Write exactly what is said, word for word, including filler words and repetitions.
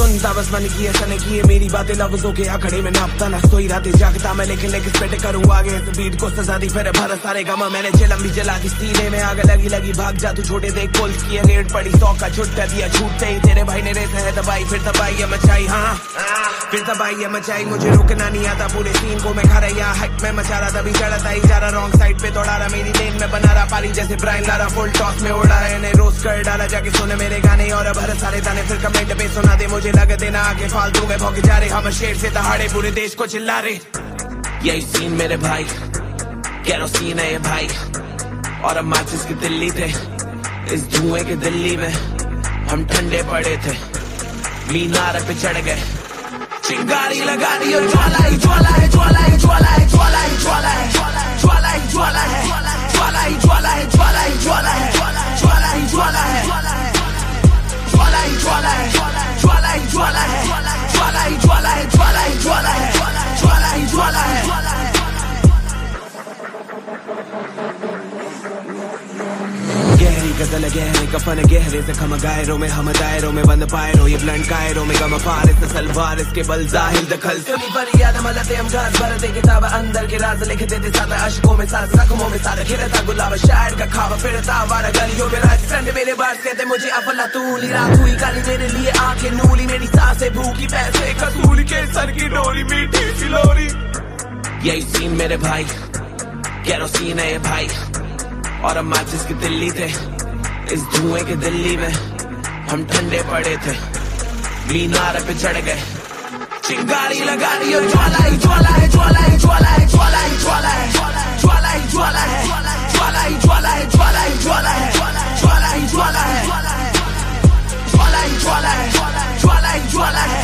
सुनता बस मन की ऐसा नहीं की मेरी बातें लफ्जों के आखड़े में नापता ना सोई रातें जागता मैं लेकिन लेकिन स्पेट करूँ आगे बीट को सजा दी फिर भरा सारे गमा मैंने चिलम भी जला दी सीने में आग लगी लगी भाग जा तू छोटे देख पुलिस की रेड पड़ी सौ का छुट्टा दिया छूटते ही तेरे भाई ने रेस है दबाई फिर दबाई है मचाई हाँ फिर दबाई है मचाई मुझे रोकना नहीं आता पूरे सीन को मैं खा रहा यहाँ हाइट में मचा रहा तभी चढ़ता ही जा रहा रॉन्ग साइड पे दौड़ा रहा मेरी लेन में बना रहा पारी जैसे ब्राइन लारा फुल टॉस में उड़ा रहा है रोज कर डाला जाके सुने मेरे गाने और अब हर सारे ताने फिर कमेंट पे सुना दे मुझे लगे देना आगे फालतू में भौंके जा रहे हम शेर से दहाड़े पूरे देश को चिल्ला रहे यही सीन मेरे भाई केरोसिन है ये भाई और अब माचिस की दिल्ली थे इस धुएं के दिल्ली में हम ठंडे पड़े थे मीनार पे चढ़ गए चिंगारी लगा दी और ज्वाला ही ज्वाला है ज्वाला ही ज्वाला है ज्वाला ही ज्वाला है ज्वाला ही ज्वाला है ज्वाला ही ज्वाला है ज्वाला ही ज्वाला है ज्वाला ही ज्वाला है ज्वाला ही ज्वाला है ज्वाला ही ज्वाला है ज्वाला ही ज्वाला है ज्वाला ही ज्वाला है ज्वाला ही ज्वाला है गहरी गजल गहरे कफन गहरे से खम गायरों में हम दायरों में बंद पायरों ये ब्लंट कायरों में गम फारिस सलवार इसके बल जाहिर दखल सुनी पर याद मलते हम घास भरते किताब अंदर के राज लिख देते सादा अशकों में साथ जख्मों में सादा खिलता गुलाब शायर का खावा फिरता वारा गलियों में राज फ्रेंड मेरे बार कहते मुझे अफला तूली रात हुई काली मेरे लिए आंखें नूली मेरी सांसें भूखी पैसे कसूली के सर की डोरी मीठी सी लोरी यही सीन मेरे भाई केरोसिन है ये भाई और अब माचिस की दिल्ली थे इस धुएं के दिल्ली में हम ठंडे पड़े थे मीनार पे चढ़ गए चिंगारी लगा दी और ज्वाला ही ज्वाला है ज्वाला ही ज्वाला है ज्वाला ही ज्वाला है ज्वाला ही ज्वाला है ज्वाला ही ज्वाला है ज्वाला ही ज्वाला है ज्वाला ही ज्वाला है ज्वाला ही ज्वाला है ज्वाला ही ज्वाला है